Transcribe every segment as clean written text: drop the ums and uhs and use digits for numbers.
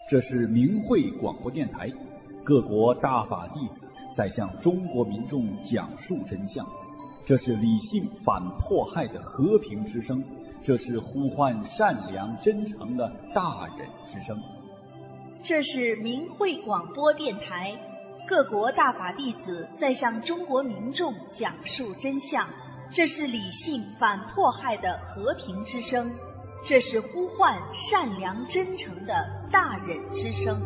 这是明慧广播电台，各国大法弟子在向中国民众讲述真相。这是理性反迫害的和平之声，这是呼唤善良真诚的大忍之声。 这是明慧广播电台，各国大法弟子在向中国民众讲述真相。这是理性反迫害的和平之声，这是呼唤善良真诚的大忍之声。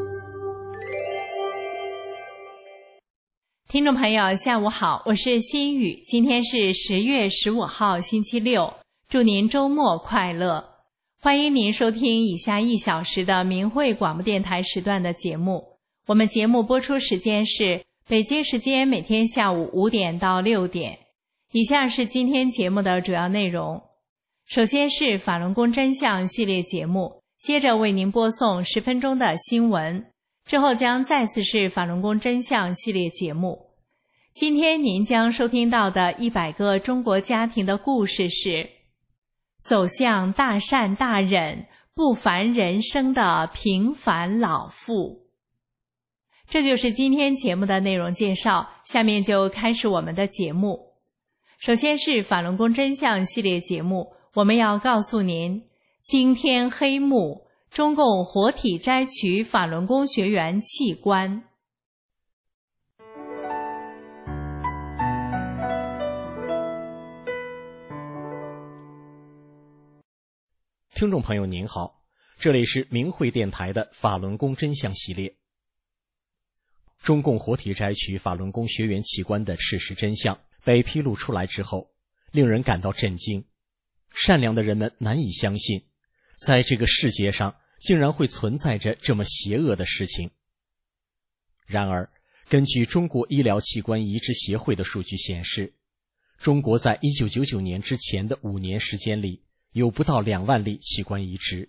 听众朋友下午好，我是心雨，今天是10月15号星期六，祝您周末快乐。欢迎您收听以下1小时的明慧广播电台时段的节目。我们节目播出时间是北京时间每天下午5点到6点。以下是今天节目的主要内容。首先是法轮功真相系列节目，接着为您播送10分钟的新闻，之后将再次是法轮功真相系列节目。今天您将收听到的100个中国家庭的故事是走向大善大忍不凡人生的平凡老妇。这就是今天节目的内容介绍，下面就开始我们的节目。首先是法轮功真相系列节目，我们要告诉您惊天黑幕，中共活体摘取法轮功学员器官。 听众朋友您好，这里是明慧电台的法轮功真相系列。中共活体摘取法轮功学员器官的事实真相被披露出来之后，令人感到震惊。善良的人们难以相信，在这个世界上竟然会存在着这么邪恶的事情。然而，根据中国医疗器官移植协会的数据显示，中国在1999年之前的5年时间里，有不到2万例器官移植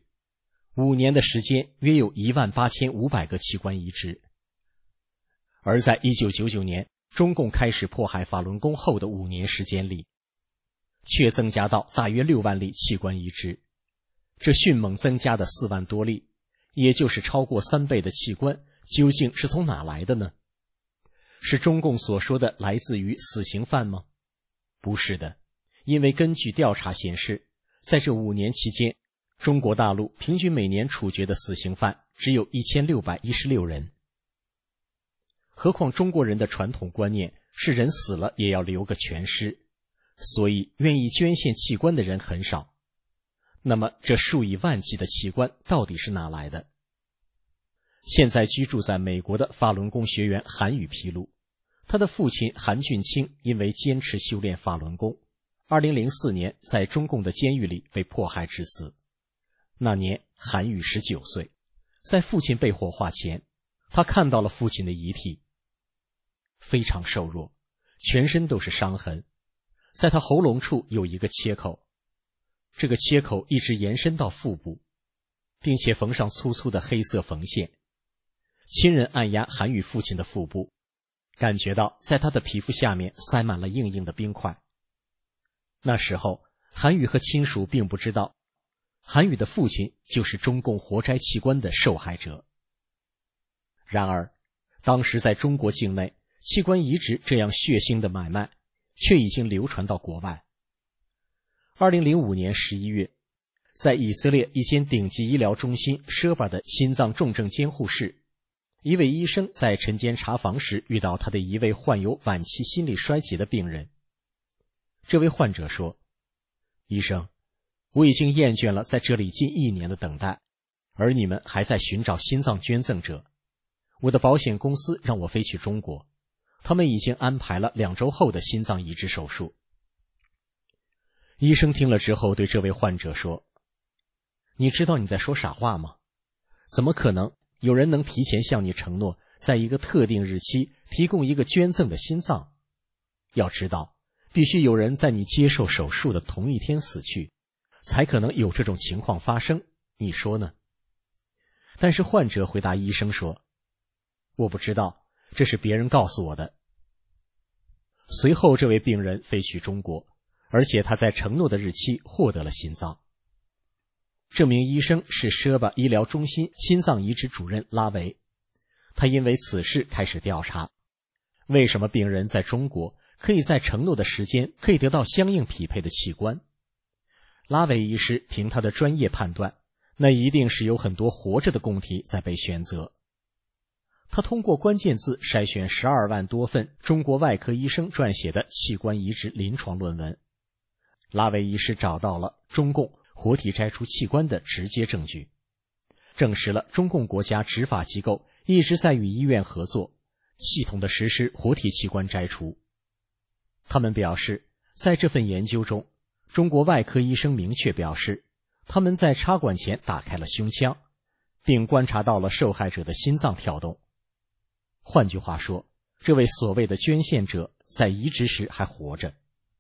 ，5年的时间约有18500个器官移植。而在1999年中共开始迫害法轮功后的5年时间里，却增加到大约6万例器官移植，这迅猛增加的4万多例，也就是超过3倍的器官，究竟是从哪来的呢？是中共所说的来自于死刑犯吗？不是的，因为根据调查显示，在这5年期间，中国大陆平均每年处决的死刑犯只有1616人。何况中国人的传统观念是人死了也要留个全尸，所以愿意捐献器官的人很少。那么这数以万计的器官到底是哪来的？现在居住在美国的法轮功学员韩宇披露，他的父亲韩俊清因为坚持修炼法轮功，2004年在中共的监狱里被迫害致死。那年韩宇19岁，在父亲被火化前，他看到了父亲的遗体，非常瘦弱，全身都是伤痕，在他喉咙处有一个切口，这个切口一直延伸到腹部，并且缝上粗粗的黑色缝线。亲人按压韩宇父亲的腹部，感觉到在他的皮肤下面塞满了硬硬的冰块。那时候韩宇和亲属并不知道，韩宇的父亲就是中共活摘器官的受害者。然而当时在中国境内，器官移植这样血腥的买卖却已经流传到国外。2005年11月，在以色列一间顶级医疗中心舍巴的心脏重症监护室，一位医生在晨间查房时遇到他的一位患有晚期心力衰竭的病人。这位患者说，医生，我已经厌倦了在这里近1年的等待，而你们还在寻找心脏捐赠者。我的保险公司让我飞去中国，他们已经安排了2周后的心脏移植手术。医生听了之后对这位患者说，你知道你在说傻话吗？怎么可能有人能提前向你承诺，在一个特定日期提供一个捐赠的心脏？要知道，必须有人在你接受手术的同一天死去，才可能有这种情况发生，你说呢？但是患者回答医生说，我不知道，这是别人告诉我的。随后这位病人飞去中国，而且他在承诺的日期获得了心脏。 这名医生是舍巴医疗中心心脏移植主任拉维。他因为此事开始调查，为什么病人在中国可以在承诺的时间可以得到相应匹配的器官。拉维医师凭他的专业判断，那一定是有很多活着的供体在被选择。他通过关键字筛选12万多份中国外科医生撰写的器官移植临床论文。拉维医师找到了中共活体摘除器官的直接证据，证实了中共国家执法机构一直在与医院合作，系统地实施活体器官摘除。他们表示，在这份研究中，中国外科医生明确表示，他们在插管前打开了胸腔，并观察到了受害者的心脏跳动。换句话说，这位所谓的捐献者在移植时还活着。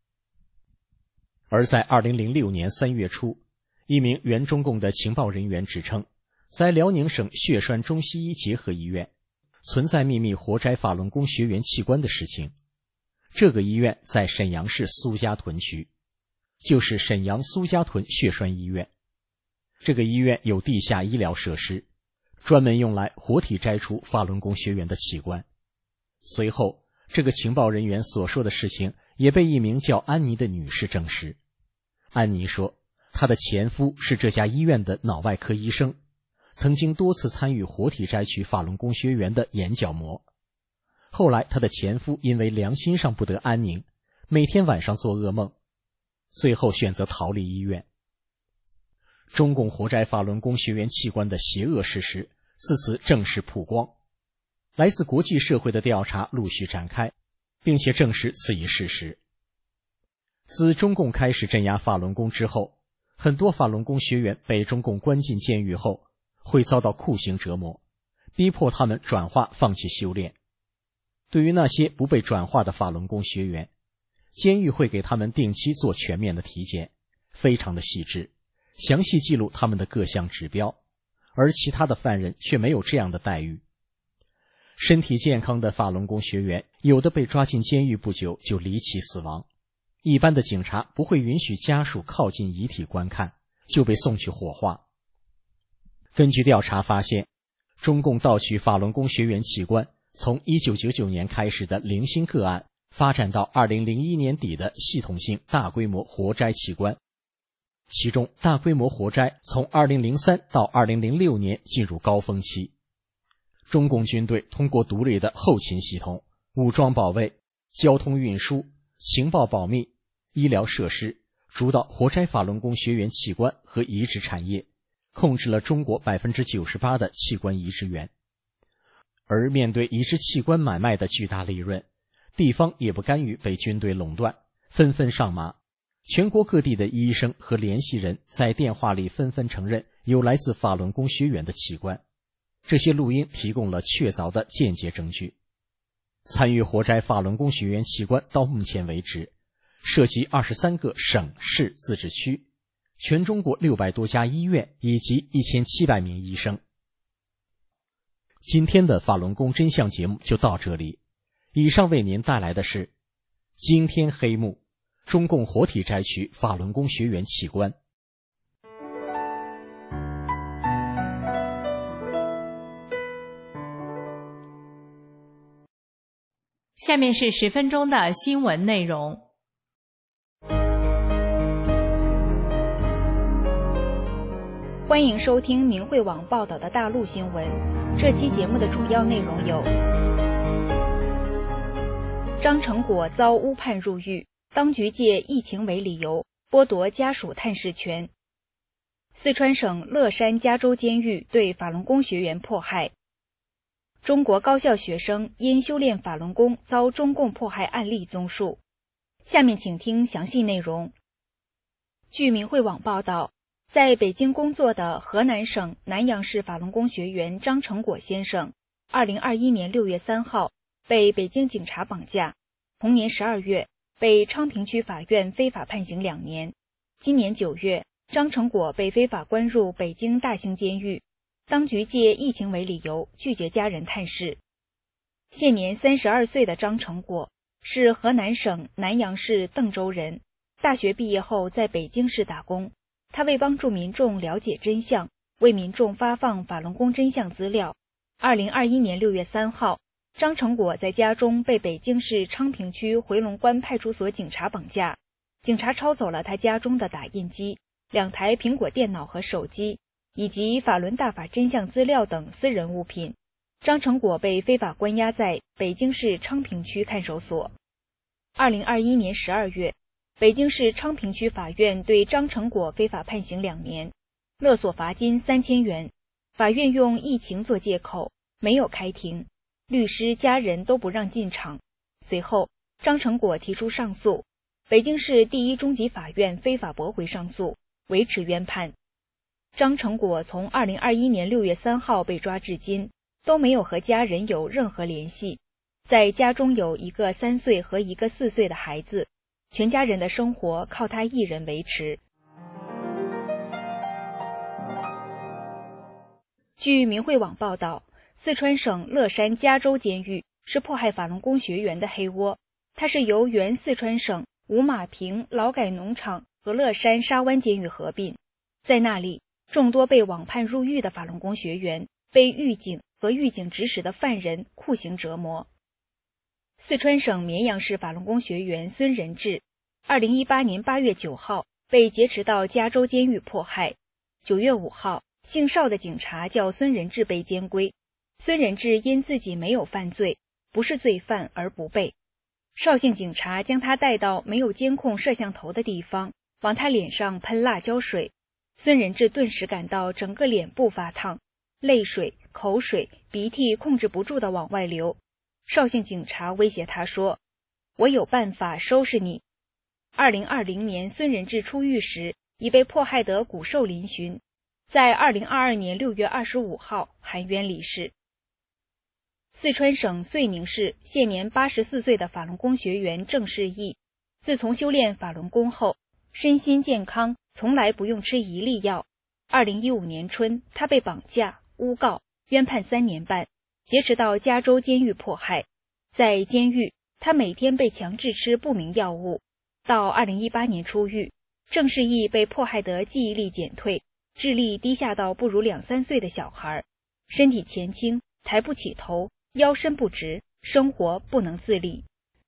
而在2006年3月初，一名原中共的情报人员指称，在辽宁省血栓中西医结合医院存在秘密活摘法轮功学员器官的事情。这个医院在沈阳市苏家屯区，就是沈阳苏家屯血栓医院。这个医院有地下医疗设施，专门用来活体摘除法轮功学员的器官。随后，这个情报人员所说的事情也被一名叫安妮的女士证实。安妮说，她的前夫是这家医院的脑外科医生，曾经多次参与活体摘取法轮功学员的眼角膜。后来她的前夫因为良心上不得安宁，每天晚上做噩梦，最后选择逃离医院。中共活摘法轮功学员器官的邪恶事实自此正式曝光，来自国际社会的调查陆续展开，并且证实此一事实。自中共开始镇压法轮功之后，很多法轮功学员被中共关进监狱后，会遭到酷刑折磨，逼迫他们转化放弃修炼。对于那些不被转化的法轮功学员，监狱会给他们定期做全面的体检，非常的细致，详细记录他们的各项指标，而其他的犯人却没有这样的待遇。身体健康的法轮功学员，有的被抓进监狱不久就离奇死亡，一般的警察不会允许家属靠近遗体观看，就被送去火化。根据调查发现，中共盗取法轮功学员器官从1999年开始的零星个案，发展到2001年底的系统性大规模活摘器官。其中大规模活摘从2003到2006年进入高峰期。中共军队通过独立的后勤系统、武装保卫、交通运输、情报保密、医疗设施，主导活摘法轮功学员器官和移植产业，控制了中国 98% 的器官移植源。而面对移植器官买卖的巨大利润，地方也不甘于被军队垄断，纷纷上马。全国各地的医生和联系人在电话里纷纷承认有来自法轮功学员的器官，这些录音提供了确凿的间接证据。参与活摘法轮功学员器官到目前为止，涉及23个省市自治区，全中国600多家医院以及1700名医生。今天的法轮功真相节目就到这里，以上为您带来的是惊天黑幕，中共活体摘取法轮功学员器官。 下面是10分钟的新闻内容。 欢迎收听明慧网报道的大陆新闻。这期节目的主要内容有：张成果遭诬判入狱，当局借疫情为理由剥夺家属探视权；四川省乐山加州监狱对法轮功学员迫害；中国高校学生因修炼法轮功遭中共迫害案例综述。下面请听详细内容。据明慧网报道，在北京工作的河南省南阳市法轮功学员张成果先生，2021年6月3号被北京警察绑架，同年12月被昌平区法院非法判刑2年。今年9月，张成果被非法关入北京大兴监狱，当局借疫情为理由拒绝家人探视。现年32岁的张成果是河南省南阳市邓州人，大学毕业后在北京市打工， 他为帮助民众了解真相，为民众发放法轮功真相资料。2021年6月3号，张成果在家中被北京市昌平区回龙观派出所警察绑架，警察抄走了他家中的打印机、2台苹果电脑和手机，以及法轮大法真相资料等私人物品。张成果被非法关押在北京市昌平区看守所。2021年12月，北京市昌平区法院对张成果非法判刑2年，勒索罚金3000元。法院用疫情做借口，没有开庭，律师、家人都不让进场。随后，张成果提出上诉，北京市第一中级法院非法驳回上诉，维持原判。张成果从2021年6月3号被抓至今，都没有和家人有任何联系，在家中有一个3岁和一个4岁的孩子，全家人的生活靠他一人维持。据明慧网报道，四川省乐山加州监狱是迫害法轮功学员的黑窝，它是由原四川省五马坪劳改农场和乐山沙湾监狱合并。在那里，众多被网判入狱的法轮功学员被狱警和狱警指使的犯人酷刑折磨。四川省绵阳市法轮功学员孙仁志2018年8月9号被劫持到加州监狱迫害。9月5号，姓邵的警察叫孙仁志被监归。孙仁志因自己没有犯罪，不是罪犯而不被。邵姓警察将他带到没有监控摄像头的地方，往他脸上喷辣椒水。孙仁志顿时感到整个脸部发烫，泪水、口水、鼻涕控制不住地往外流。邵姓警察威胁他说：“我有办法收拾你。”2020年，孙仁志出狱时已被迫害得骨瘦嶙峋，在2022年6月25号含冤离世。四川省遂宁市现年84岁的法轮功学员郑世义，自从修炼法轮功后，身心健康，从来不用吃一粒药。2015年春，他被绑架、诬告、冤判3年半，劫持到加州监狱迫害。在监狱，他每天被强制吃不明药物。到2018年出狱，郑世义被迫害得记忆力减退，智力低下到不如2-3岁的小孩，身体前倾，抬不起头，腰身不直，生活不能自理。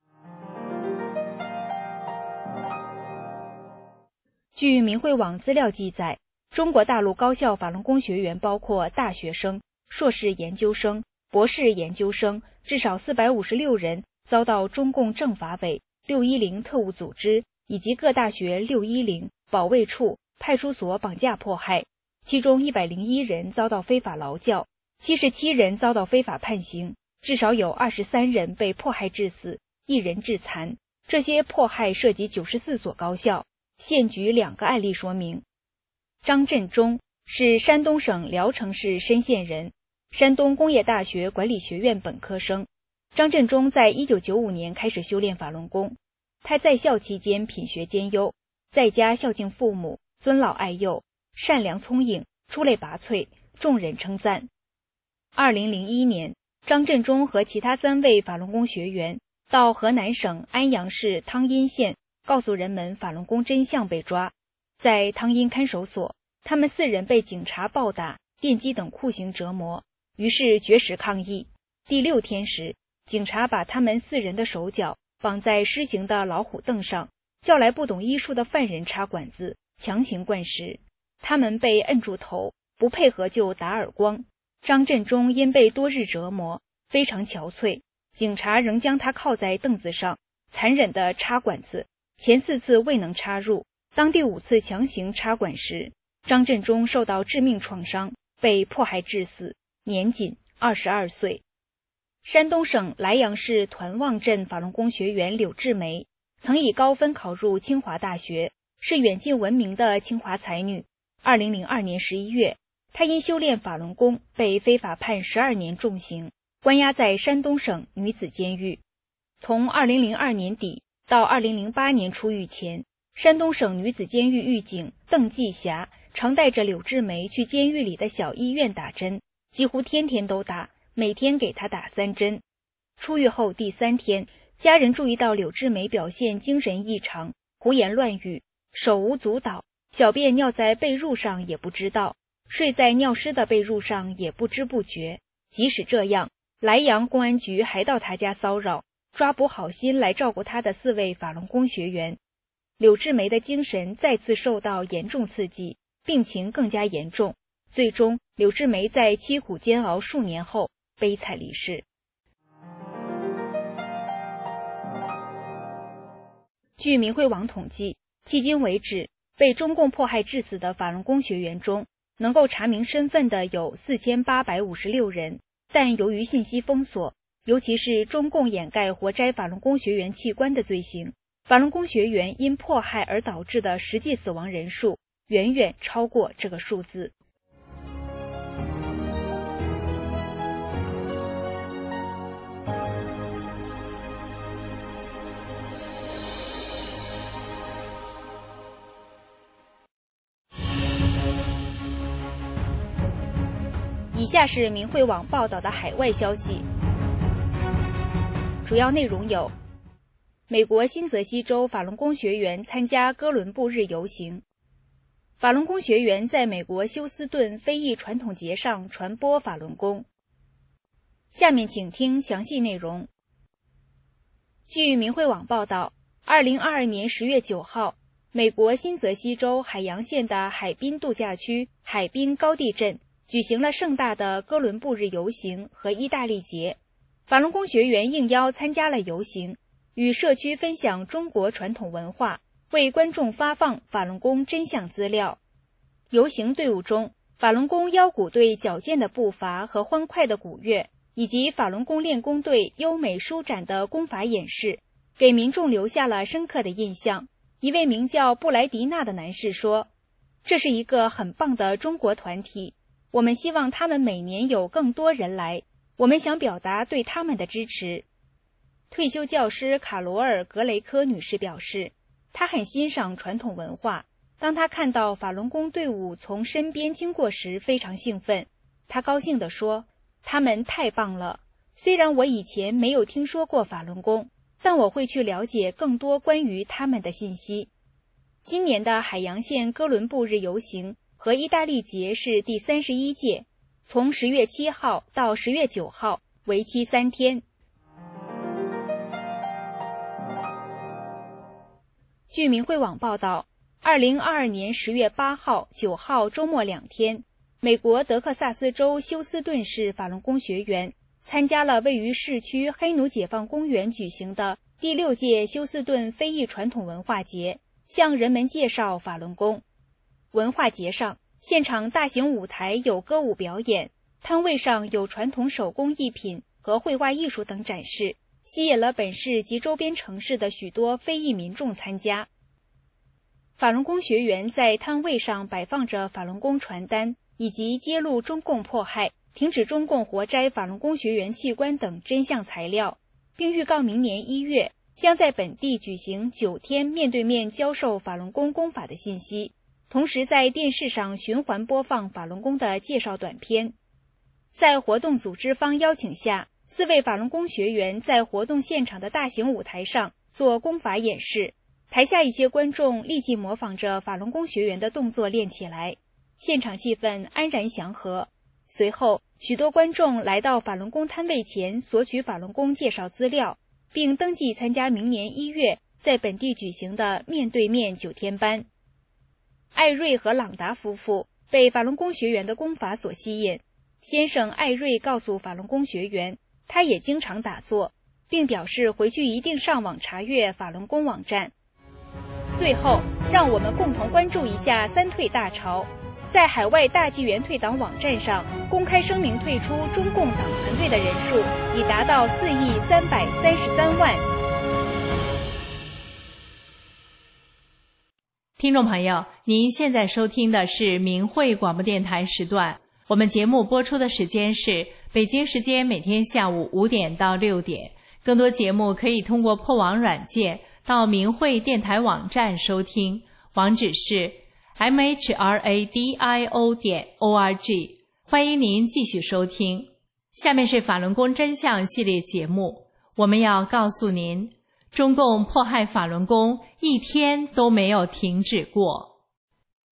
据明慧网资料记载，中国大陆高校法轮功学员包括大学生、硕士研究生、博士研究生，至少456人遭到中共政法委、610特务组织以及各大学610、保卫处、派出所绑架迫害，其中101人遭到非法劳教，77人遭到非法判刑，至少有23人被迫害致死，1人致残。这些迫害涉及94所高校。现举2个案例说明。张振中是山东省聊城市深县人，山东工业大学管理学院本科生。张振中在1995年开始修炼法轮功，他在校期间品学兼优，在家孝敬父母，尊老爱幼，善良聪颖，出类拔萃，众人称赞。2001年，张振中和其他3位法轮功学员到河南省安阳市汤阴县告诉人们法轮功真相被抓。在汤阴看守所，他们4人被警察暴打、电击等酷刑折磨，于是绝食抗议。第6天时，警察把他们4人的手脚绑在施行的老虎凳上，叫来不懂医术的犯人插管子，强行灌食。他们被摁住头，不配合就打耳光。张振中因被多日折磨，非常憔悴，警察仍将他靠在凳子上，残忍地插管子。前4次未能插入，当第5次强行插管时，张振中受到致命创伤，被迫害致死，年仅22岁。山东省莱阳市团望镇法轮功学员柳志梅，曾以高分考入清华大学，是远近闻名的清华才女。2002年11月，她因修炼法轮功被非法判12年重刑，关押在山东省女子监狱。从2002年底到2008年出狱前，山东省女子监狱狱警邓继霞常带着柳志梅去监狱里的小医院打针，几乎天天都打，每天给她打3针。出狱后第3天，家人注意到柳志梅表现精神异常，胡言乱语，手舞足蹈， 小便尿在被褥上也不知道，睡在尿湿的被褥上也不知不觉。即使这样，莱阳公安局还到他家骚扰，抓捕好心来照顾他的4位法轮功学员。柳志梅的精神再次受到严重刺激，病情更加严重，最终柳志梅在凄苦煎熬数年后悲惨离世。据明慧网统计，迄今为止，被中共迫害致死的法轮功学员中，能够查明身份的有4856人，但由于信息封锁，尤其是中共掩盖活摘法轮功学员器官的罪行，法轮功学员因迫害而导致的实际死亡人数远远超过这个数字。以下是明慧网报道的海外消息，主要内容有：美国新泽西州法轮功学员参加哥伦布日游行；法轮功学员在美国休斯顿非裔传统节上传播法轮功。下面请听详细内容。据明慧网报道，2022年10月9号，美国新泽西州海洋县的海滨度假区海滨高地镇举行了盛大的哥伦布日游行和意大利节，法轮功学员应邀参加了游行，与社区分享中国传统文化，为观众发放法轮功真相资料。游行队伍中，法轮功腰鼓队矫健的步伐和欢快的鼓乐，以及法轮功练功队优美舒展的功法演示，给民众留下了深刻的印象。一位名叫布莱迪纳的男士说：“这是一个很棒的中国团体，我们希望他们每年有更多人来，我们想表达对他们的支持。”退休教师卡罗尔·格雷科女士表示，她很欣赏传统文化，当她看到法轮功队伍从身边经过时非常兴奋。她高兴地说：“他们太棒了，虽然我以前没有听说过法轮功，但我会去了解更多关于他们的信息。”今年的海洋县哥伦布日游行和意大利节是第31届，从10月7号到10月9号，为期3天。据明慧网报道，2022年10月8号、9号周末2天，美国德克萨斯州休斯顿市法轮功学员参加了位于市区黑奴解放公园举行的第6届休斯顿非裔传统文化节，向人们介绍法轮功。文化节上，现场大型舞台有歌舞表演，摊位上有传统手工艺品和绘画艺术等展示，吸引了本市及周边城市的许多非裔民众参加。法轮功学员在摊位上摆放着法轮功传单，以及揭露中共迫害、停止中共活摘法轮功学员器官等真相材料，并预告明年1月将在本地举行9天面对面教授法轮功功法的信息，同时在电视上循环播放法轮功的介绍短片。在活动组织方邀请下，4位法轮功学员在活动现场的大型舞台上做功法演示，台下一些观众立即模仿着法轮功学员的动作练起来，现场气氛安然祥和。随后，许多观众来到法轮功摊位前索取法轮功介绍资料，并登记参加明年1月在本地举行的面对面9天班。艾瑞和朗达夫妇被法轮功学员的功法所吸引，先生艾瑞告诉法轮功学员，他也经常打坐，并表示回去一定上网查阅法轮功网站。最后，让我们共同关注一下3退大潮。在海外大纪元退党网站上公开声明退出中共党团队的人数已达到4.333亿。 听众朋友，您现在收听的是明慧广播电台时段，我们节目播出的时间是北京时间每天下午5点到6点。更多节目可以通过破网软件到明慧电台网站收听，网址是mhradio.org。 欢迎您继续收听。下面是法轮功真相系列节目，我们要告诉您，中共迫害法轮功一天都没有停止过。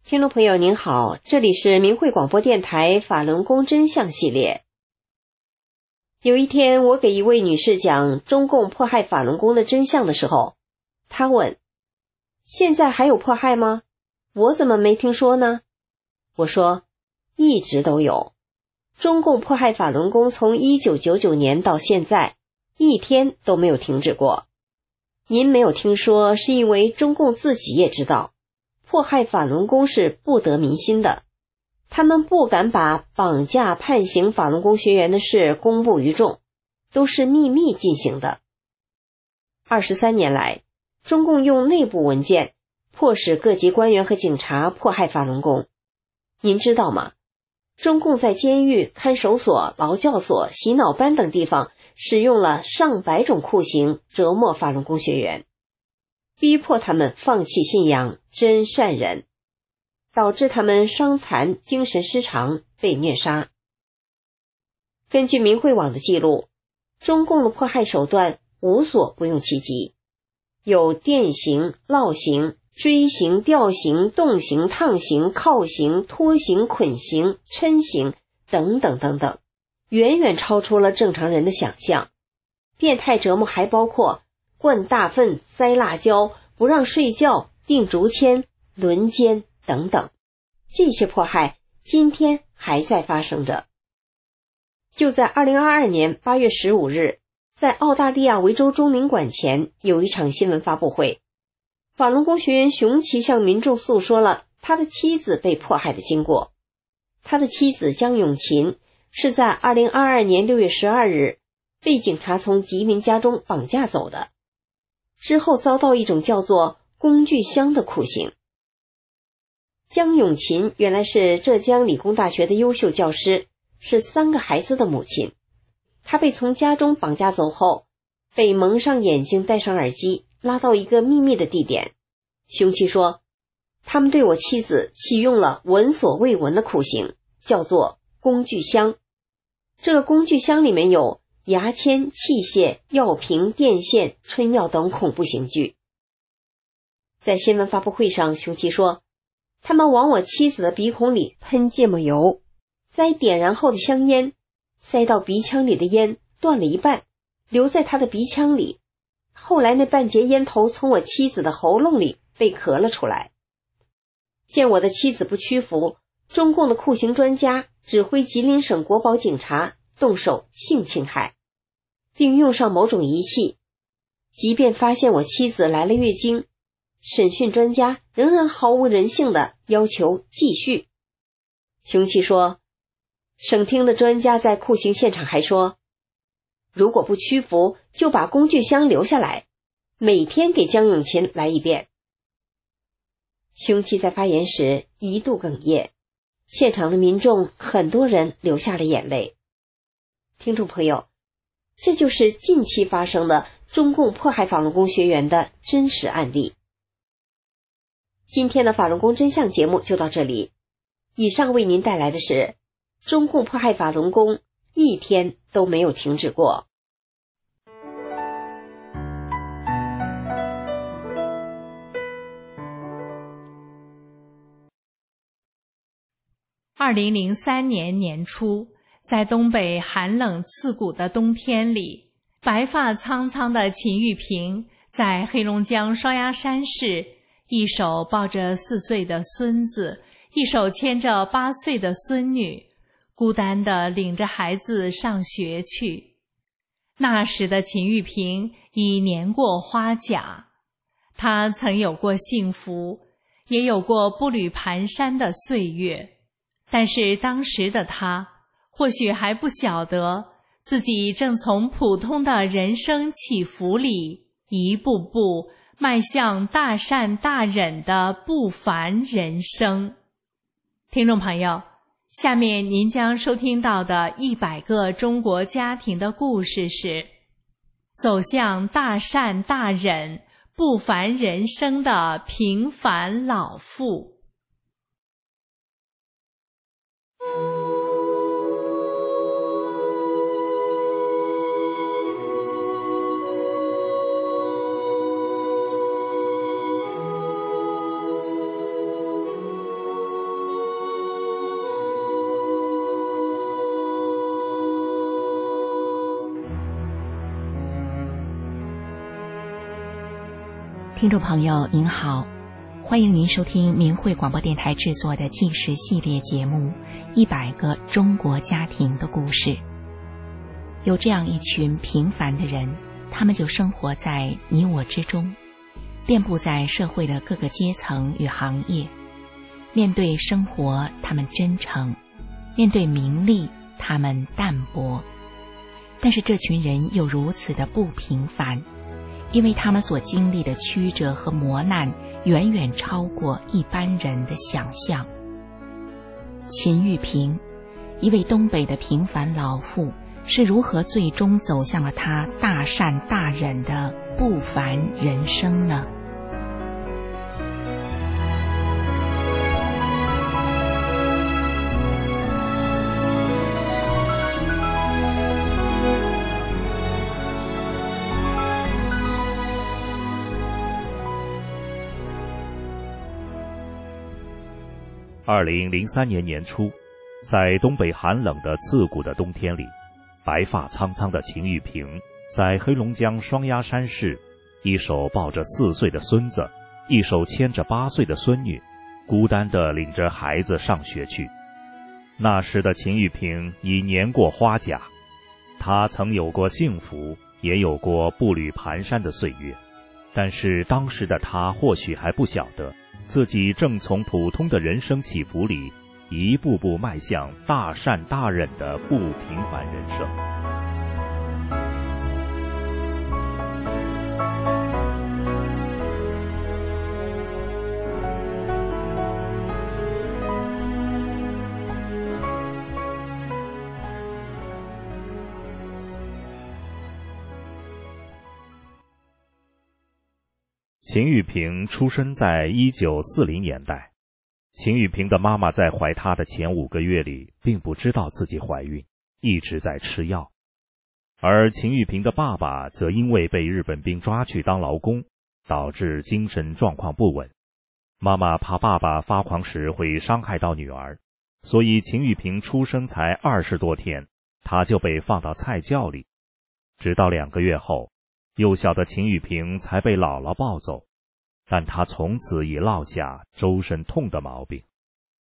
听众朋友您好，这里是明慧广播电台法轮功真相系列。有一天，我给一位女士讲中共迫害法轮功的真相的时候，她问：现在还有迫害吗？我怎么没听说呢？我说，一直都有。中共迫害法轮功从1999年到现在，一天都没有停止过。您没有听说，是因为中共自己也知道，迫害法轮功是不得民心的，他们不敢把绑架判刑法轮功学员的事公布于众，都是秘密进行的。23年来，中共用内部文件迫使各级官员和警察迫害法轮功。您知道吗？中共在监狱、看守所、劳教所、洗脑班等地方使用了上百种酷刑折磨法轮功学员，逼迫他们放弃信仰真善忍，导致他们伤残、精神失常，被虐杀。根据明慧网的记录，中共的迫害手段无所不用其极，有电刑、烙刑、锥刑、吊刑、冻刑、烫刑、铐刑、拖刑、捆刑、抻刑等等等等，远远超出了正常人的想象。变态折磨还包括灌大粪、塞辣椒、不让睡觉、钉竹签、轮奸等等。这些迫害今天还在发生着。就在2022年8月15日，在澳大利亚维州中领馆前有一场新闻发布会，法轮功学员熊奇向民众诉说了他的妻子被迫害的经过。他的妻子江永琴是在2022年6月12日被警察从吉林家中绑架走的，之后遭到一种叫做工具箱的酷刑。江永琴原来是浙江理工大学的优秀教师，是3个孩子的母亲。她被从家中绑架走后，被蒙上眼睛，戴上耳机，拉到一个秘密的地点。熊奇说，他们对我妻子启用了闻所未闻的酷刑，叫做工具箱。这个工具箱里面有牙签、器械、药瓶、电线、春药等恐怖刑具。在新闻发布会上，熊奇说，他们往我妻子的鼻孔里喷芥末油，塞点燃后的香烟，塞到鼻腔里的烟断了一半，留在他的鼻腔里，后来那半截烟头从我妻子的喉咙里被咳了出来。见我的妻子不屈服，中共的酷刑专家指挥吉林省国保警察动手性侵害，并用上某种仪器，即便发现我妻子来了月经，审讯专家仍然毫无人性地要求继续。熊奇说，省厅的专家在酷刑现场还说，如果不屈服，就把工具箱留下来，每天给江永琴来一遍。熊奇在发言时一度哽咽，现场的民众很多人流下了眼泪。听众朋友，这就是近期发生的中共迫害法轮功学员的真实案例。今天的法轮功真相节目就到这里，以上为您带来的是中共迫害法轮功一天都没有停止过。 2003年年初，在东北寒冷刺骨的冬天里，白发苍苍的秦玉萍在黑龙江双鸭山市，一手抱着4岁的孙子，一手牵着8岁的孙女，孤单地领着孩子上学去。那时的秦玉萍已年过花甲，她曾有过幸福，也有过步履蹒跚的岁月，但是当时的她或许还不晓得自己正从普通的人生起伏里一步步迈向大善大忍的不凡人生。听众朋友，下面您将收听到的100个中国家庭的故事是走向大善大忍不凡人生的平凡老妇。 听众朋友您好，欢迎您收听明慧广播电台制作的纪实系列节目《100个中国家庭的故事》。有这样一群平凡的人，他们就生活在你我之中，遍布在社会的各个阶层与行业。面对生活，他们真诚；面对名利，他们淡泊。但是这群人又如此的不平凡，因为他们所经历的曲折和磨难远远超过一般人的想象。秦玉萍，一位东北的平凡老妇，是如何最终走向了她大善大忍的不凡人生呢 ？2003年年初，在东北寒冷的刺骨的冬天里，白发苍苍的秦玉萍在黑龙江双鸭山市，一手抱着4岁的孙子，一手牵着8岁的孙女，孤单地领着孩子上学去。那时的秦玉萍已年过花甲，她曾有过幸福，也有过步履蹒跚的岁月，但是当时的她或许还不晓得，自己正从普通的人生起伏里一步步迈向大善大忍的不平凡人生。秦玉萍出生在1940年代。秦玉萍的妈妈在怀她的前5个月里并不知道自己怀孕，一直在吃药。而秦玉萍的爸爸则因为被日本兵抓去当劳工，导致精神状况不稳。妈妈怕爸爸发狂时会伤害到女儿，所以秦玉萍出生才20多天，她就被放到菜窖里。直到2个月后，幼小的秦玉萍才被姥姥抱走，但她从此已落下周身痛的毛病。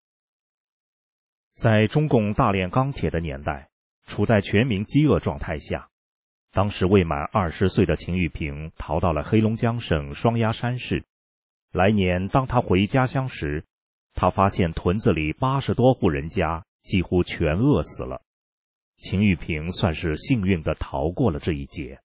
在中共大炼钢铁的年代，处在全民饥饿状态下，当时未满20岁的秦玉萍逃到了黑龙江省双鸭山市。来年当她回家乡时，她发现屯子里80多户人家几乎全饿死了。秦玉萍算是幸运地逃过了这一劫。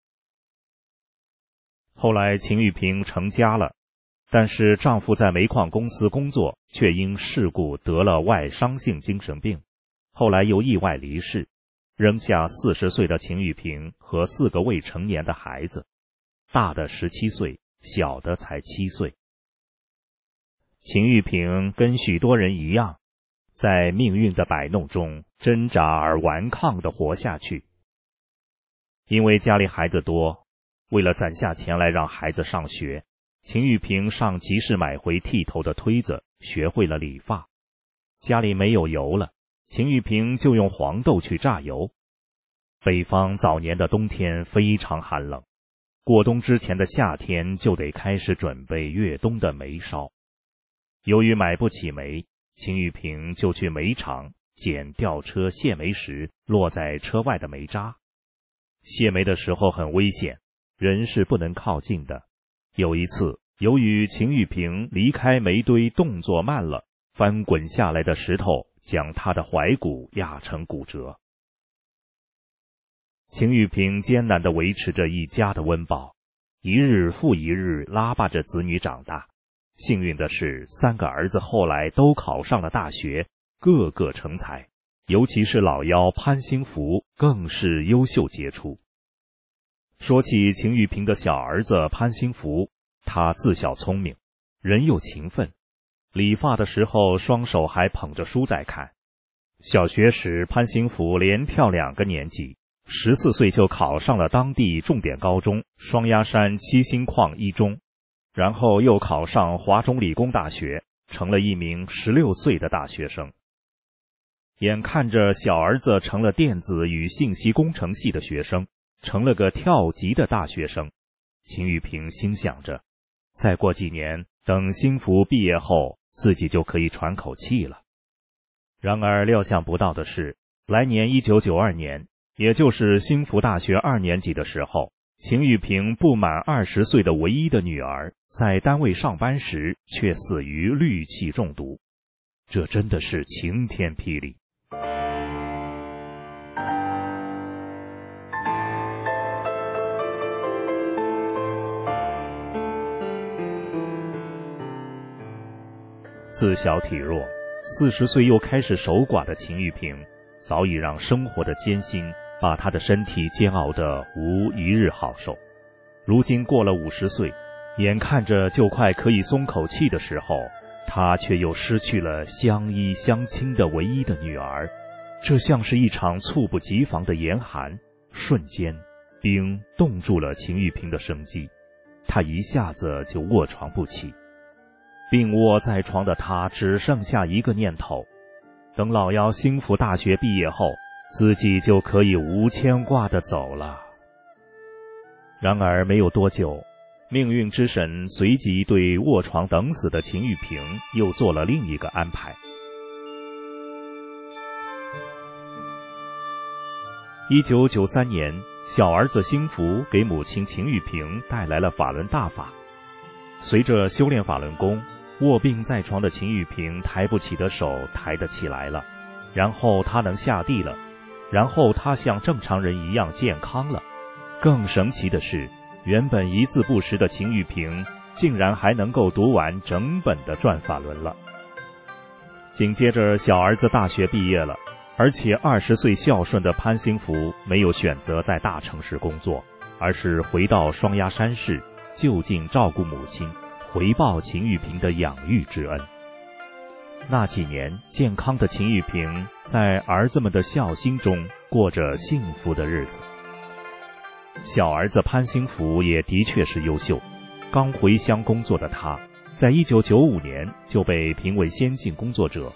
后来秦玉萍成家了，但是丈夫在煤矿公司工作，却因事故得了外伤性精神病，后来又意外离世，扔下40岁的秦玉萍和4个未成年的孩子，大的17岁，小的才7岁。秦玉萍跟许多人一样，在命运的摆弄中挣扎而顽抗地活下去。因为家里孩子多，为了攒下钱来让孩子上学，秦玉萍上集市买回剃头的推子，学会了理发。家里没有油了，秦玉萍就用黄豆去榨油。北方早年的冬天非常寒冷，过冬之前的夏天就得开始准备越冬的煤烧。由于买不起煤，秦玉萍就去煤场捡吊车卸煤时落在车外的煤渣。卸煤的时候很危险，人是不能靠近的。有一次，由于秦玉萍离开煤堆动作慢了，翻滚下来的石头将她的踝骨压成骨折。秦玉萍艰难地维持着一家的温饱，一日复一日拉拔着子女长大。幸运的是，3个儿子后来都考上了大学，个个成才，尤其是老幺潘兴福更是优秀杰出。说起秦玉萍的小儿子潘兴福，他自小聪明，人又勤奋，理发的时候双手还捧着书在看。小学时，潘兴福连跳2个年级，14岁就考上了当地重点高中双鸭山7星矿一中，然后又考上华中理工大学，成了一名16岁的大学生。眼看着小儿子成了电子与信息工程系的学生，成了个跳级的大学生，秦玉萍心想着， 再过几年，等兴福毕业后，自己就可以喘口气了。然而料想不到的是，来年1992年，也就是兴福大学2年级的时候，秦玉萍不满20岁的唯一的女儿，在单位上班时却死于氯气中毒。这真的是晴天霹雳。自小体弱，40岁又开始守寡的秦玉萍，早已让生活的艰辛把她的身体煎熬得无一日好受。如今过了50岁，眼看着就快可以松口气的时候，她却又失去了相依相亲的唯一的女儿。这像是一场猝不及防的严寒，瞬间冰冻住了秦玉萍的生机，她一下子就卧床不起。病卧在床的他只剩下一个念头，等老幺兴福大学毕业后，自己就可以无牵挂地走了。然而没有多久，命运之神随即对卧床等死的秦玉萍又做了另一个安排。1993年，小儿子兴福给母亲秦玉萍带来了法轮大法。随着修炼法轮功，卧病在床的秦玉萍抬不起的手抬得起来了，然后她能下地了，然后她像正常人一样健康了。更神奇的是，原本一字不识的秦玉萍竟然还能够读完整本的转法轮了。紧接着小儿子大学毕业了，而且20岁孝顺的潘兴福没有选择在大城市工作，而是回到双鸭山市就近照顾母亲，回报秦玉萍的养育之恩。那几年，健康的秦玉萍在儿子们的孝心中过着幸福的日子。小儿子潘兴福也的确是优秀，刚回乡工作的他，在1995年就被评为先进工作者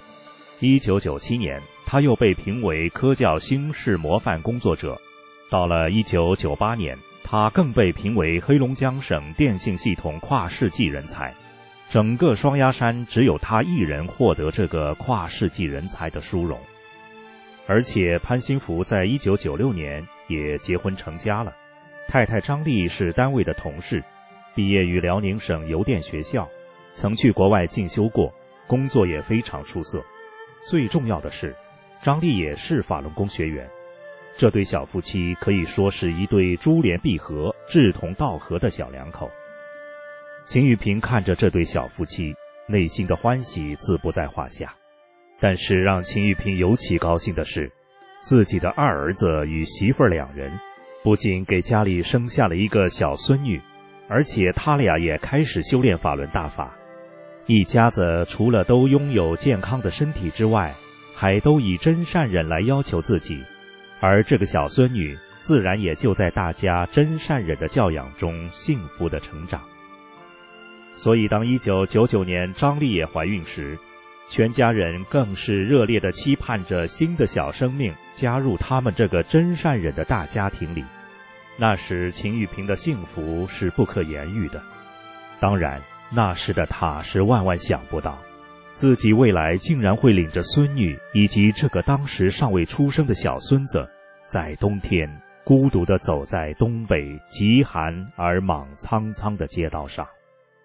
，1997年他又被评为科教新式模范工作者，到了1998年，他更被评为黑龙江省电信系统跨世纪人才。整个双鸭山只有他一人获得这个跨世纪人才的殊荣。而且潘兴福在1996年也结婚成家了，太太张丽是单位的同事，毕业于辽宁省邮电学校，曾去国外进修过，工作也非常出色。最重要的是，张丽也是法轮功学员。这对小夫妻可以说是一对珠联璧合、志同道合的小两口。秦玉萍看着这对小夫妻，内心的欢喜自不在话下。但是让秦玉萍尤其高兴的是，自己的二儿子与媳妇儿两人不仅给家里生下了一个小孙女，而且他俩也开始修炼法轮大法。一家子除了都拥有健康的身体之外，还都以真善忍来要求自己，而这个小孙女自然也就在大家真善忍的教养中幸福的成长。所以当1999年张丽也怀孕时，全家人更是热烈地期盼着新的小生命加入他们这个真善忍的大家庭里。那时秦玉萍的幸福是不可言喻的。当然，那时的她是万万想不到，自己未来竟然会领着孙女以及这个当时尚未出生的小孙子，在冬天孤独地走在东北极寒而莽苍苍的街道上。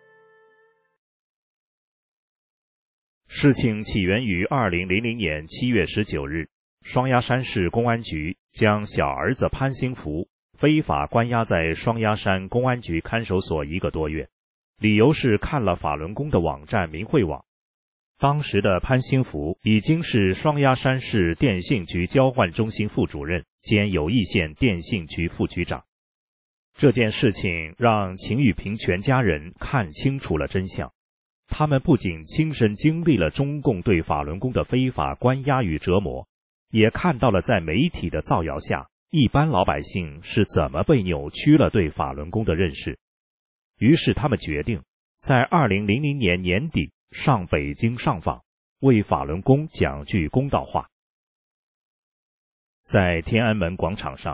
事情起源于2000年7月19日，双鸭山市公安局将小儿子潘兴福非法关押在双鸭山公安局看守所1个多月，理由是看了法轮功的网站明慧网。当时的潘兴福已经是双鸭山市电信局交换中心副主任兼友谊县电信局副局长。这件事情让秦玉萍全家人看清楚了真相。他们不仅亲身经历了中共对法轮功的非法关押与折磨，也看到了在媒体的造谣下，一般老百姓是怎么被扭曲了对法轮功的认识。于是他们决定在2000年年底上北京上访，为法轮功讲句公道话。在天安门广场上，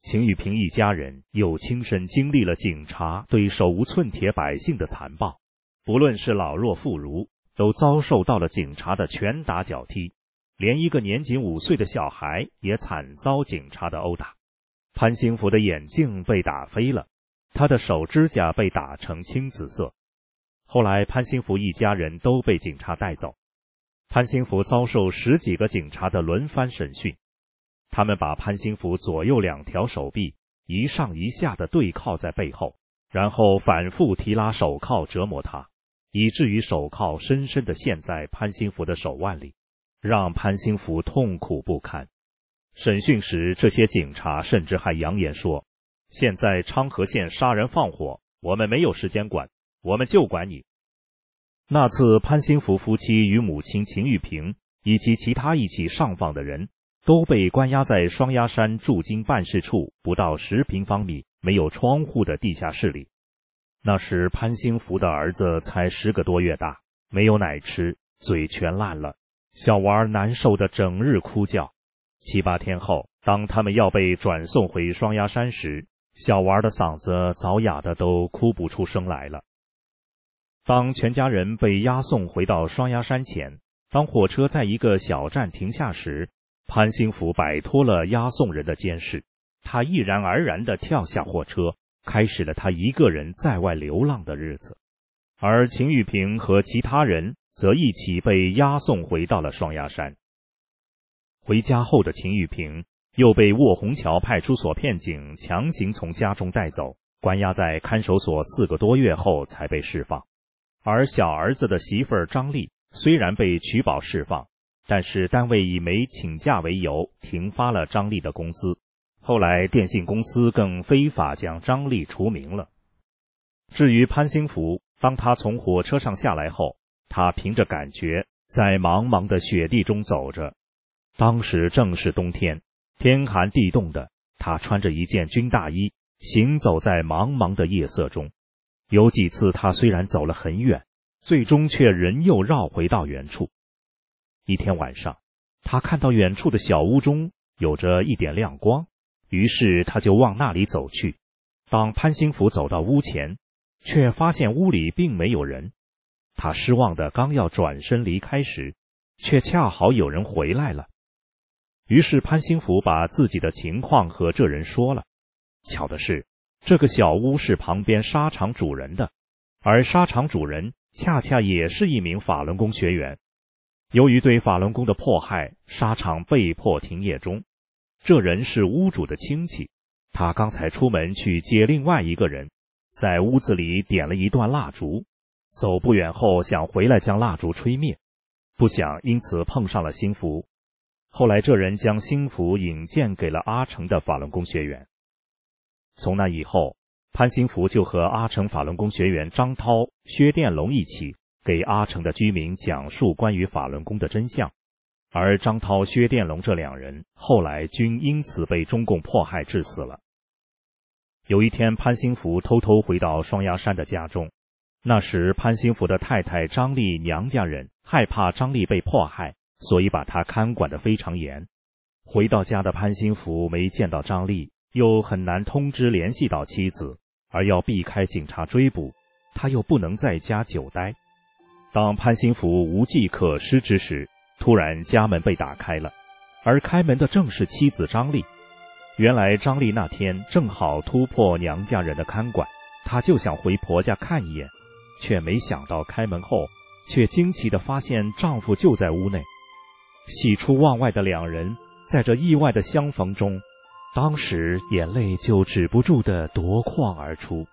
秦玉平一家人又亲身经历了警察对手无寸铁百姓的残暴，不论是老弱妇孺，都遭受到了警察的拳打脚踢，连一个年仅5岁的小孩也惨遭警察的殴打。潘兴福的眼镜被打飞了，他的手指甲被打成青紫色。后来潘兴福一家人都被警察带走，潘兴福遭受10几个警察的轮番审讯，他们把潘兴福左右2条手臂一上一下地对铐在背后，然后反复提拉手铐折磨他，以至于手铐深深地陷在潘兴福的手腕里，让潘兴福痛苦不堪。审讯时，这些警察甚至还扬言说，现在昌河县杀人放火，我们没有时间管，我们就管你。那次潘兴福夫妻与母亲秦玉平以及其他一起上访的人都被关押在双鸭山驻京办事处不到10平方米没有窗户的地下室里。那时潘兴福的儿子才10个多月大，没有奶吃，嘴全烂了，小娃难受的整日哭叫。7、8天后，当他们要被转送回双鸭山时，小娃的嗓子早哑的都哭不出声来了。当全家人被押送回到双鸭山前，当火车在一个小站停下时，潘兴福摆脱了押送人的监视，他毅然而然地跳下货车，开始了他一个人在外流浪的日子。而秦玉平和其他人则一起被押送回到了双鸭山。回家后的秦玉平又被卧虹桥派出所骗警强行从家中带走，关押在看守所4个多月后才被释放。而小儿子的媳妇儿张丽虽然被取保释放，但是单位以没请假为由停发了张丽的工资。后来电信公司更非法将张丽除名了。至于潘兴福，当他从火车上下来后，他凭着感觉在茫茫的雪地中走着。当时正是冬天，天寒地冻的，他穿着一件军大衣，行走在茫茫的夜色中。有几次他虽然走了很远，最终却仍又绕回到原处。一天晚上，他看到远处的小屋中有着一点亮光，于是他就往那里走去。当潘兴福走到屋前，却发现屋里并没有人。他失望的刚要转身离开时，却恰好有人回来了。于是潘兴福把自己的情况和这人说了。巧的是，这个小屋是旁边纱厂主人的，而纱厂主人恰恰也是一名法轮功学员。由于对法轮功的迫害，纱厂被迫停业中。这人是屋主的亲戚，他刚才出门去接另外一个人，在屋子里点了一段蜡烛，走不远后想回来将蜡烛吹灭，不想因此碰上了兴福。后来这人将兴福引荐给了阿城的法轮功学员。从那以后，潘兴福就和阿城法轮功学员张涛、薛殿龙一起给阿城的居民讲述关于法轮功的真相，而张涛、薛殿龙这2人后来均因此被中共迫害致死了。有一天，潘兴福偷偷回到双鸭山的家中，那时潘兴福的太太张丽娘家人害怕张丽被迫害，所以把他看管得非常严。回到家的潘兴福没见到张丽，又很难通知联系到妻子，而要避开警察追捕，他又不能在家久待。当潘兴福无计可施之时，突然家门被打开了，而开门的正是妻子张丽。原来张丽那天正好突破娘家人的看管，她就想回婆家看一眼，却没想到开门后却惊奇地发现丈夫就在屋内。喜出望外的2人在这意外的相逢中，当时眼泪就止不住地夺眶而出。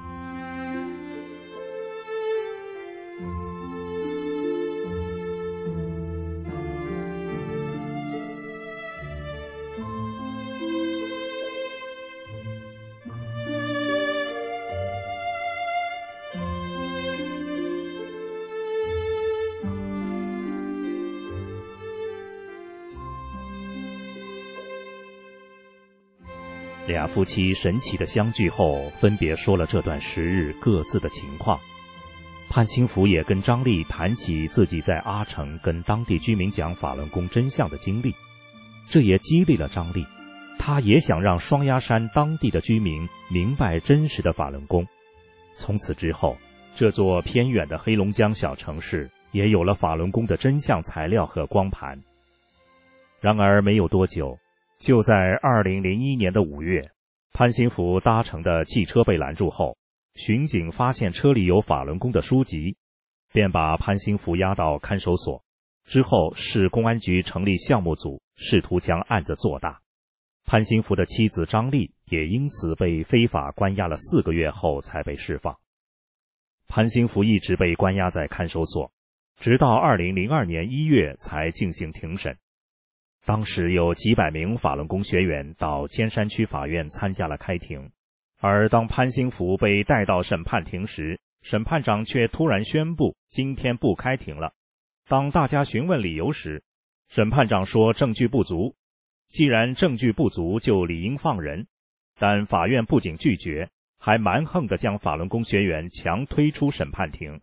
俩夫妻神奇的相聚后，分别说了这段10日各自的情况。潘兴福也跟张丽谈起自己在阿城跟当地居民讲法轮功真相的经历，这也激励了张丽。 他也想让双鸭山当地的居民明白真实的法轮功。从此之后，这座偏远的黑龙江小城市也有了法轮功的真相材料和光盘。然而没有多久，就在2001年的5月，潘兴福搭乘的汽车被拦住后，巡警发现车里有法轮功的书籍，便把潘兴福押到看守所。之后市公安局成立项目组，试图将案子做大。潘兴福的妻子张丽也因此被非法关押了4个月后才被释放。潘兴福一直被关押在看守所，直到2002年1月才进行庭审。当时有几百名法轮功学员到尖山区法院参加了开庭，而当潘兴福被带到审判庭时，审判长却突然宣布今天不开庭了。当大家询问理由时，审判长说证据不足，既然证据不足就理应放人，但法院不仅拒绝，还蛮横地将法轮功学员强推出审判庭。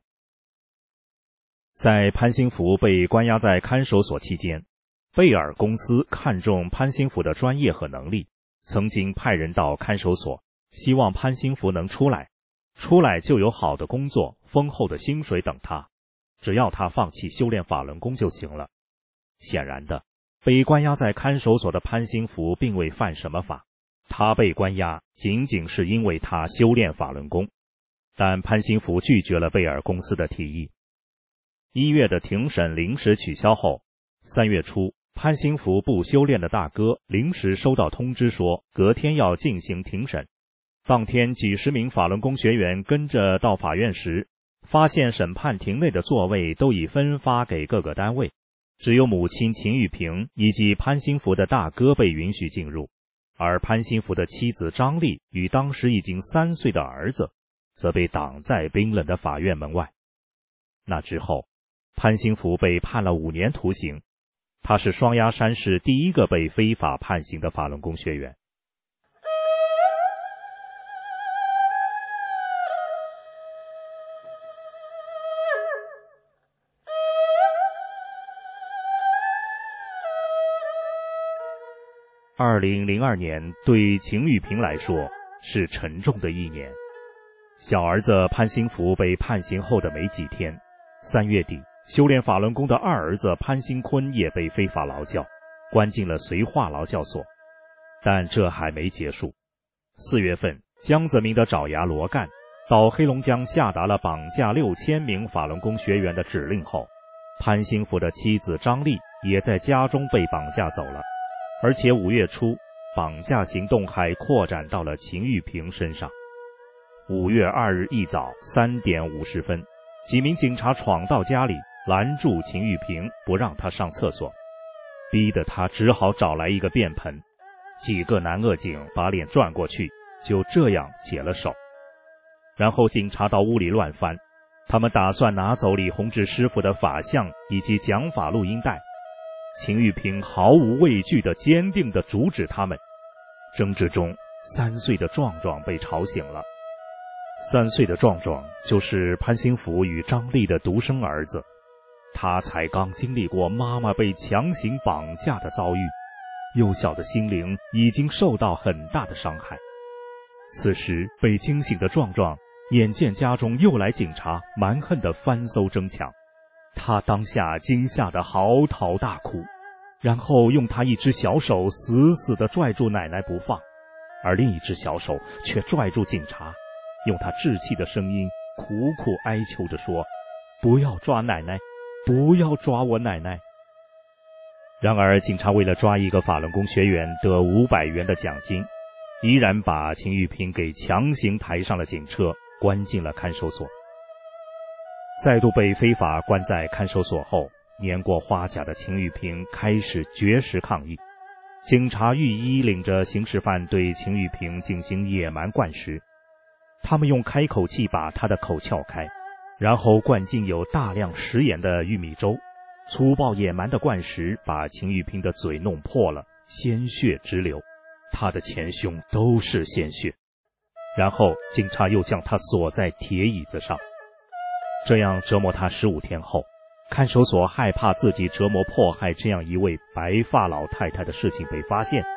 在潘兴福被关押在看守所期间，贝尔公司看中潘兴福的专业和能力，曾经派人到看守所，希望潘兴福能出来就有好的工作、丰厚的薪水等他，只要他放弃修炼法轮功就行了。显然的，被关押在看守所的潘兴福并未犯什么法，他被关押仅仅是因为他修炼法轮功。但潘兴福拒绝了贝尔公司的提议。1月的庭审临时取消后，3月初，潘兴福不修炼的大哥临时收到通知说隔天要进行庭审。当天几十名法轮功学员跟着到法院时，发现审判庭内的座位都已分发给各个单位，只有母亲秦玉萍以及潘兴福的大哥被允许进入，而潘兴福的妻子张丽与当时已经3岁的儿子则被挡在冰冷的法院门外。那之后，潘兴福被判了5年徒刑，他是双鸭山市第一个被非法判刑的法轮功学员。2002年对秦玉萍来说是沉重的一年。小儿子潘兴福被判刑后的没几天，3月底，修炼法轮功的二儿子潘兴坤也被非法劳教，关进了绥化劳教所。但这还没结束。4月份，江泽民的爪牙罗干到黑龙江下达了绑架6000名法轮功学员的指令后，潘兴福的妻子张丽也在家中被绑架走了。而且5月初，绑架行动还扩展到了秦玉萍身上。5月2日一早3点50分，几名警察闯到家里，拦住秦玉萍，不让她上厕所，逼得她只好找来一个便盆。几个男恶警把脸转过去，就这样解了手。然后警察到屋里乱翻，他们打算拿走李洪志师傅的法相以及讲法录音带。秦玉萍毫无畏惧地坚定地阻止他们。争执中，3岁的壮壮被吵醒了。3岁的壮壮就是潘兴福与张丽的独生儿子，他才刚经历过妈妈被强行绑架的遭遇，幼小的心灵已经受到很大的伤害。此时被惊醒的壮壮眼见家中又来警察，蛮横地翻搜争抢，他当下惊吓得嚎啕大哭，然后用他一只小手死死地拽住奶奶不放，而另一只小手却拽住警察，用他稚气的声音苦苦哀求着说：“不要抓奶奶，不要抓我奶奶。”然而警察为了抓一个法轮功学员得500元的奖金，依然把秦玉萍给强行抬上了警车，关进了看守所。再度被非法关在看守所后，年过花甲的秦玉萍开始绝食抗议。警察御医领着刑事犯对秦玉萍进行野蛮灌食，他们用开口器把她的口撬开，然后灌进有大量食盐的玉米粥，粗暴野蛮的灌食把秦玉萍的嘴弄破了，鲜血直流，她的前胸都是鲜血。然后警察又将她锁在铁椅子上。这样折磨他15天后，看守所害怕自己折磨迫害这样一位白发老太太的事情被发现，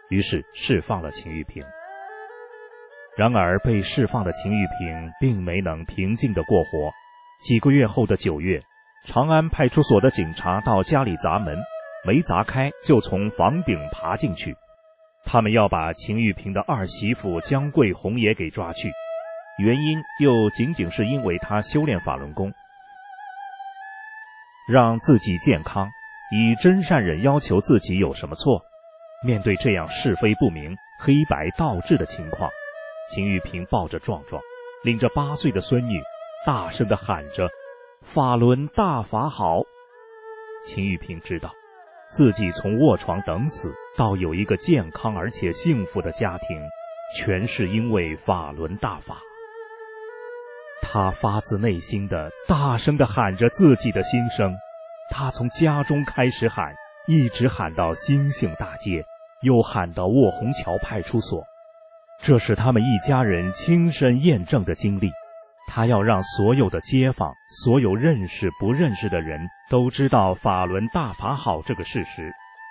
于是释放了秦玉平。然而被释放的秦玉平并没能平静地过活。几个月后的9月，长安派出所的警察到家里砸门，没砸开就从房顶爬进去。他们要把秦玉平的二媳妇姜桂红也给抓去，原因又仅仅是因为她修炼法轮功，让自己健康，以真善忍要求自己有什么错？面对这样是非不明、黑白倒置的情况，秦玉平抱着壮壮，领着8岁的孙女，大声地喊着法轮大法好。秦玉平知道自己从卧床等死到有一个健康而且幸福的家庭，全是因为法轮大法。他发自内心的大声地喊着自己的心声，他从家中开始喊，一直喊到兴庆大街，又喊到卧虹桥派出所。这是他们一家人亲身验证的经历，他要让所有的街坊，所有认识不认识的人都知道法轮大法好这个事实。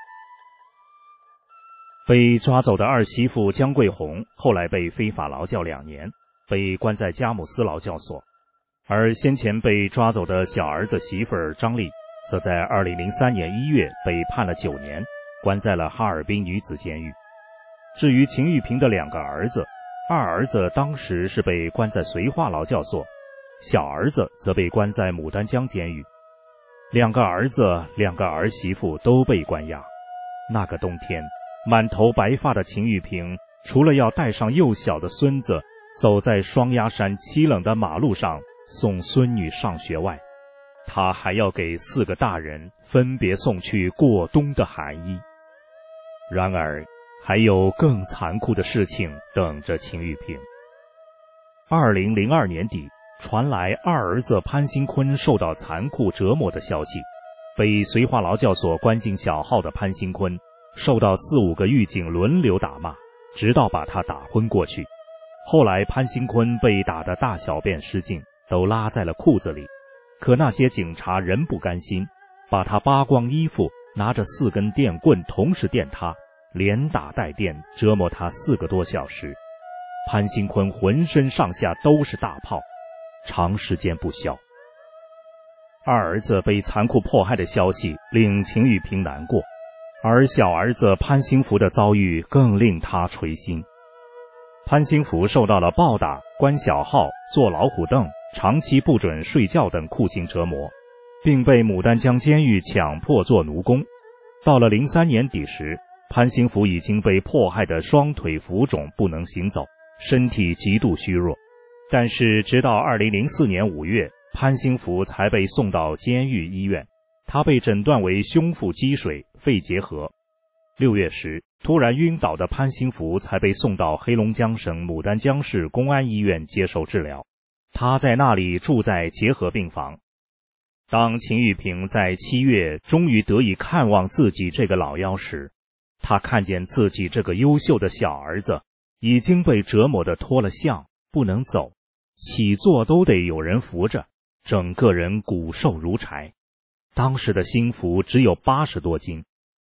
被抓走的二媳妇姜桂红后来被非法劳教2年，被关在佳木斯劳教所，而先前被抓走的小儿子媳妇张丽则在2003年1月被判了9年，关在了哈尔滨女子监狱。至于秦玉平的2个儿子，二儿子当时是被关在绥化劳教所，小儿子则被关在牡丹江监狱。2个儿子2个儿媳妇都被关押。那个冬天，满头白发的秦玉平除了要带上幼小的孙子走在双鸭山凄冷的马路上送孙女上学外，他还要给4个大人分别送去过冬的寒衣。然而还有更残酷的事情等着秦玉平。2002年底，传来二儿子潘兴坤受到残酷折磨的消息。被绥化劳教所关进小号的潘兴坤受到4、5个狱警轮流打骂，直到把他打昏过去。后来潘兴坤被打得大小便失禁，都拉在了裤子里，可那些警察仍不甘心，把他扒光衣服，拿着4根电棍同时电他，连打带电，折磨他4个多小时。潘兴坤浑身上下都是大泡，长时间不消。二儿子被残酷迫害的消息令秦玉平难过，而小儿子潘兴福的遭遇更令他捶心。潘兴福受到了暴打、关小号、坐老虎凳、长期不准睡觉等酷刑折磨，并被牡丹江监狱强迫做奴工。到了03年底时，潘兴福已经被迫害的双腿浮肿，不能行走，身体极度虚弱。但是直到2004年5月，潘兴福才被送到监狱医院，他被诊断为胸腹积水、肺结核。6月时，突然晕倒的潘兴福才被送到黑龙江省牡丹江市公安医院接受治疗，他在那里住在结核病房。当秦玉平在7月终于得以看望自己这个老幺时，他看见自己这个优秀的小儿子已经被折磨得脱了相，不能走，起坐都得有人扶着，整个人骨瘦如柴。当时的兴福只有80多斤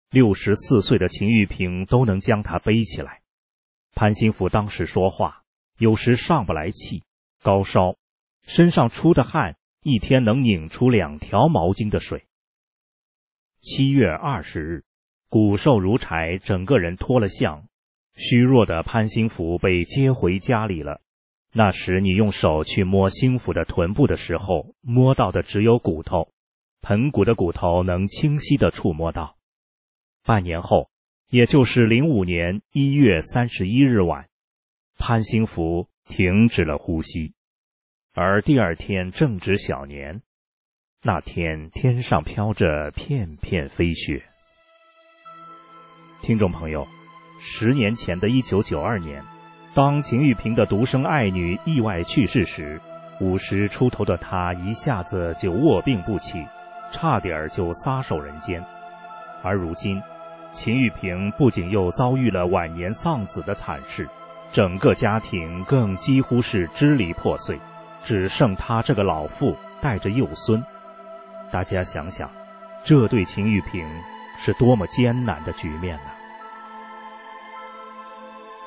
，64岁的秦玉平都能将他背起来。潘兴福当时说话有时上不来气，高烧，身上出的汗一天能拧出2条毛巾的水。7月20日，骨瘦如柴，整个人脱了相，虚弱的潘兴福被接回家里了。那时你用手去摸兴福的臀部的时候，摸到的只有骨头，盆骨的骨头能清晰地触摸到。半年后，也就是05年1月31日晚，潘兴福停止了呼吸，而第2天正值小年。那天天上飘着片片飞雪。听众朋友，10年前的1992年，当秦玉平的独生爱女意外去世时，50出头的她一下子就卧病不起，差点就撒手人间。而如今，秦玉平不仅又遭遇了晚年丧子的惨事，整个家庭更几乎是支离破碎，只剩她这个老妇带着幼孙。大家想想，这对秦玉平是多么艰难的局面呢？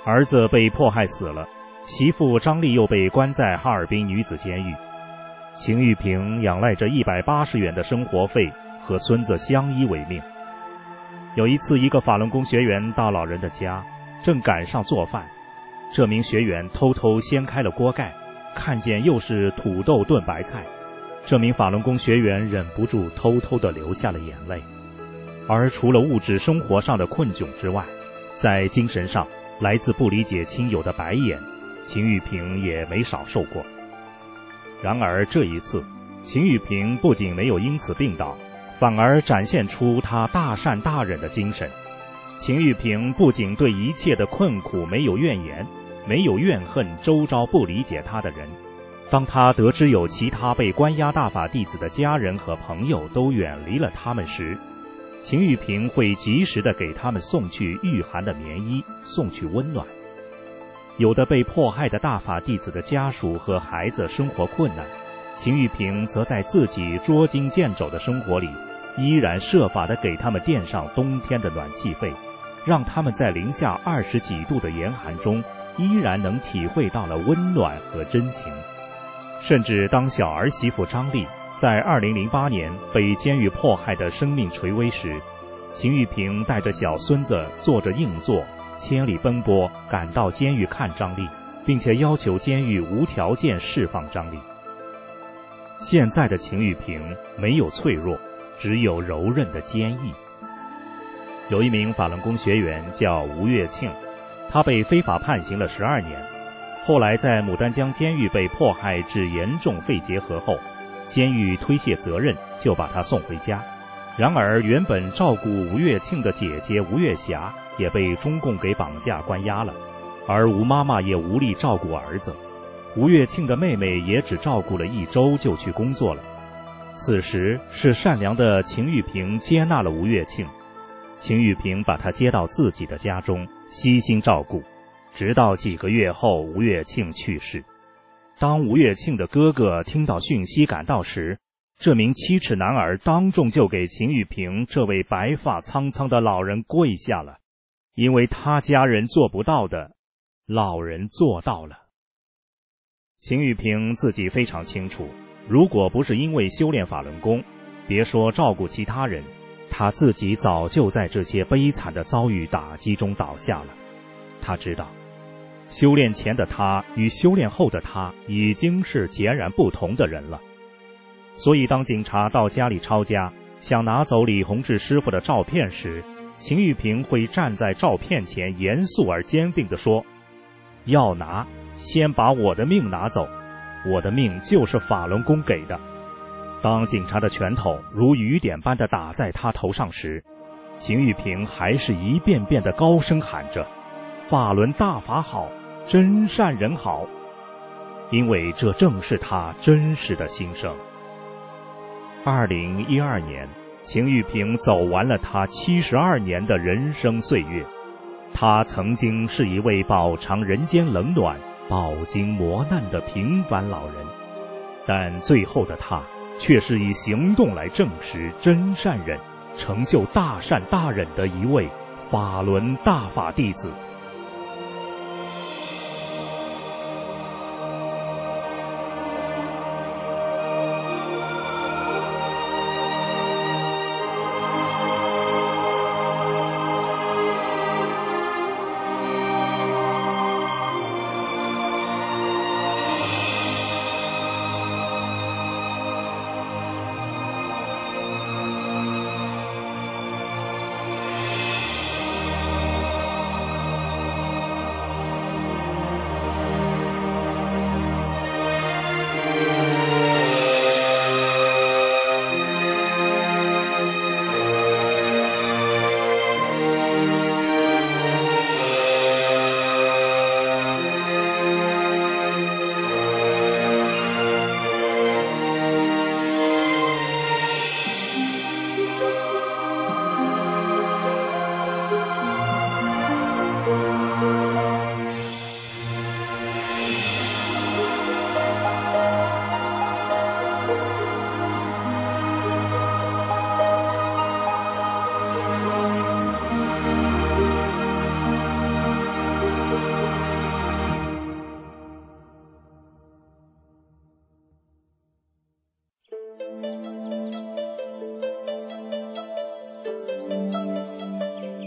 儿子被迫害死了，媳妇张丽又被关在哈尔滨女子监狱。秦玉萍仰赖着180元的生活费和孙子相依为命。有一次，一个法轮功学员到老人的家，正赶上做饭，这名学员偷偷掀开了锅盖，看见又是土豆炖白菜，这名法轮功学员忍不住偷偷地流下了眼泪。而除了物质生活上的困窘之外，在精神上，来自不理解亲友的白眼，秦玉萍也没少受过。然而这一次，秦玉萍不仅没有因此病倒，反而展现出她大善大忍的精神。秦玉萍不仅对一切的困苦没有怨言，没有怨恨周遭不理解她的人。当她得知有其他被关押大法弟子的家人和朋友都远离了他们时，秦玉萍会及时地给他们送去御寒的棉衣，送去温暖。有的被迫害的大法弟子的家属和孩子生活困难，秦玉萍则在自己捉襟见肘的生活里，依然设法地给他们垫上冬天的暖气费，让他们在零下20几度的严寒中，依然能体会到了温暖和真情。甚至当小儿媳妇张丽在2008年被监狱迫害的生命垂危时，秦玉萍带着小孙子坐着硬座，千里奔波赶到监狱看张丽，并且要求监狱无条件释放张丽。现在的秦玉萍没有脆弱，只有柔韧的坚毅。有一名法轮功学员叫吴月庆，他被非法判刑了12年，后来在牡丹江监狱被迫害致严重肺结核后，监狱推卸责任，就把他送回家。然而原本照顾吴月庆的姐姐吴月霞也被中共给绑架关押了，而吴妈妈也无力照顾儿子，吴月庆的妹妹也只照顾了1周就去工作了。此时是善良的秦玉萍接纳了吴月庆，秦玉萍把她接到自己的家中，悉心照顾，直到几个月后吴月庆去世。当吴月庆的哥哥听到讯息赶到时，这名7尺男儿当众就给秦玉萍这位白发苍苍的老人跪下了，因为他家人做不到的，老人做到了。秦玉萍自己非常清楚，如果不是因为修炼法轮功，别说照顾其他人，他自己早就在这些悲惨的遭遇打击中倒下了。他知道修炼前的他与修炼后的他已经是截然不同的人了。所以当警察到家里抄家，想拿走李洪志师傅的照片时，秦玉萍会站在照片前严肃而坚定地说，要拿，先把我的命拿走，我的命就是法轮功给的。当警察的拳头如雨点般地打在他头上时，秦玉萍还是一遍遍地高声喊着，法轮大法好，真善人好，因为这正是他真实的心声。2012年，秦玉萍走完了他72年的人生岁月。他曾经是一位饱尝人间冷暖、饱经磨难的平凡老人，但最后的他却是以行动来证实真善忍，成就大善大忍的一位法轮大法弟子。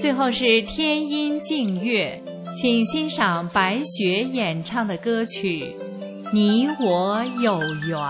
最后是天音净月，请欣赏白雪演唱的歌曲《你我有缘》。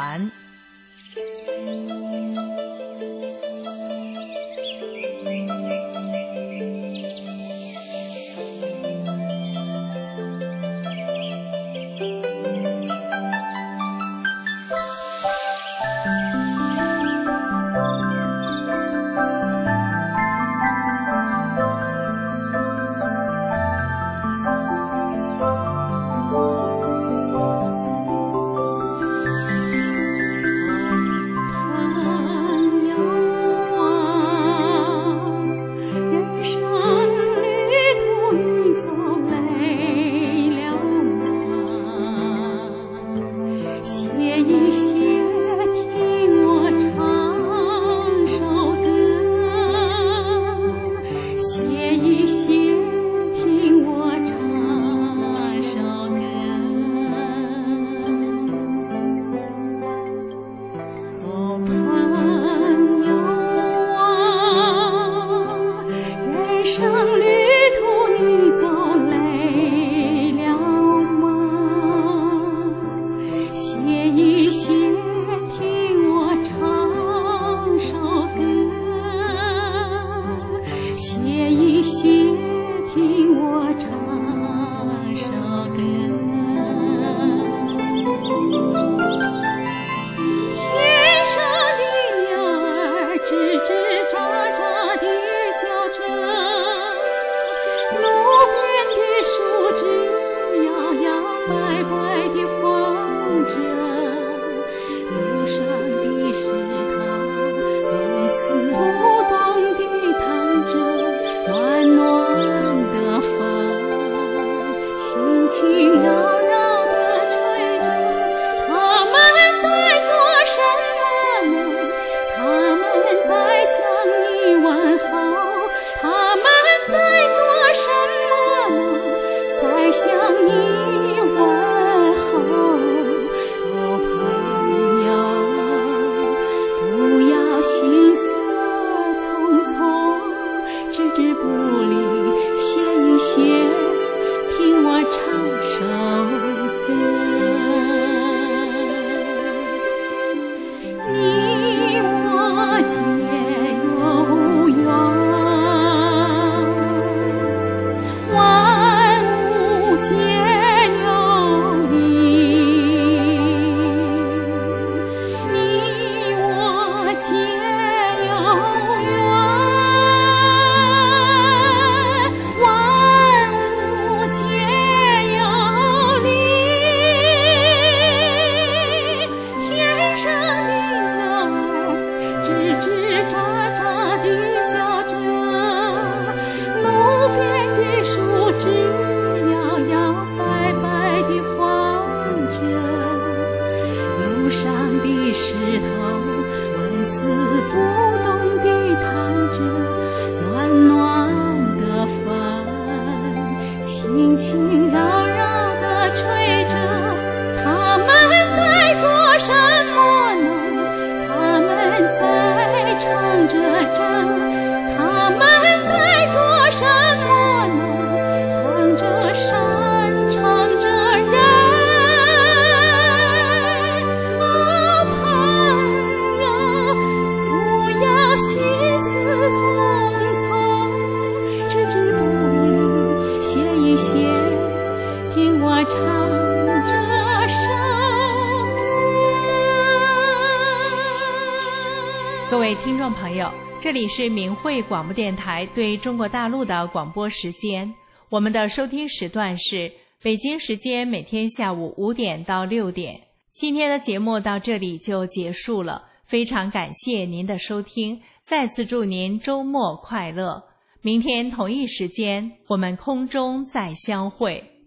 各位听众朋友，这里是明慧广播电台对中国大陆的广播时间，我们的收听时段是北京时间每天下午5点到6点。今天的节目到这里就结束了，非常感谢您的收听，再次祝您周末快乐。明天同一时间我们空中再相会。